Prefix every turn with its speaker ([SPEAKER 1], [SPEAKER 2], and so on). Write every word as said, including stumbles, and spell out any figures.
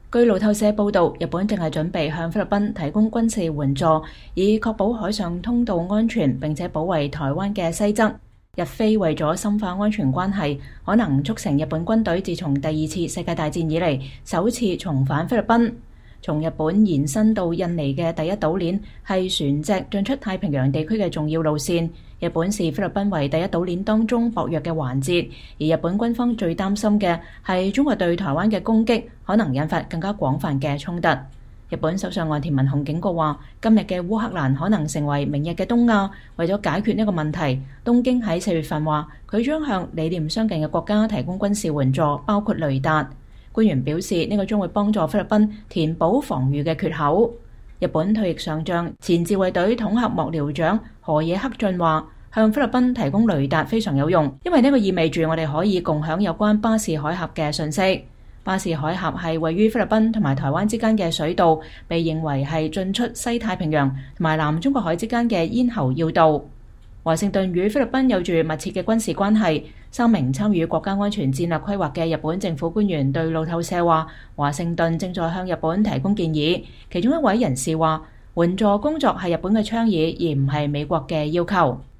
[SPEAKER 1] 據路透社報導，日本正係準備向菲律賓提供軍事援助，以確保海上通道安全並且保衛台灣嘅西側。日菲為咗深化安全關係，可能促成日本軍隊自從第二次世界大戰以嚟首次重返菲律賓。從日本延伸到印尼嘅第一島鏈係船隻進出太平洋地區嘅重要路線。日本視菲律賓為第一島鏈當中薄弱嘅環節，而日本軍方最擔心嘅係中國對台灣嘅攻擊可能引發更加廣泛嘅衝突。日本首相岸田文雄警告話，今日嘅烏克蘭可能成為明日嘅東亞。為咗解決呢個問題，東京喺四月份話佢將向理念相近嘅國家提供軍事援助，包括雷達。官員表示，呢個將會幫助菲律賓填補防禦嘅缺口。日本退役上將、前自衛隊統合幕僚長河野克俊話，向菲律賓提供雷達非常有用，因為呢個意味住我哋可以共享有關巴士海峽嘅信息。巴士海峽係位於菲律賓同埋台灣之間嘅水道，被認為係進出西太平洋同埋南中國海之間嘅咽喉要道。華盛頓與菲律賓有住密切嘅軍事關係。三名參與國家安全戰略規劃嘅日本政府官員對路透社話，華盛頓正在向日本提供建議。其中一位人士話，援助工作係日本嘅倡議，而唔係美國嘅要求。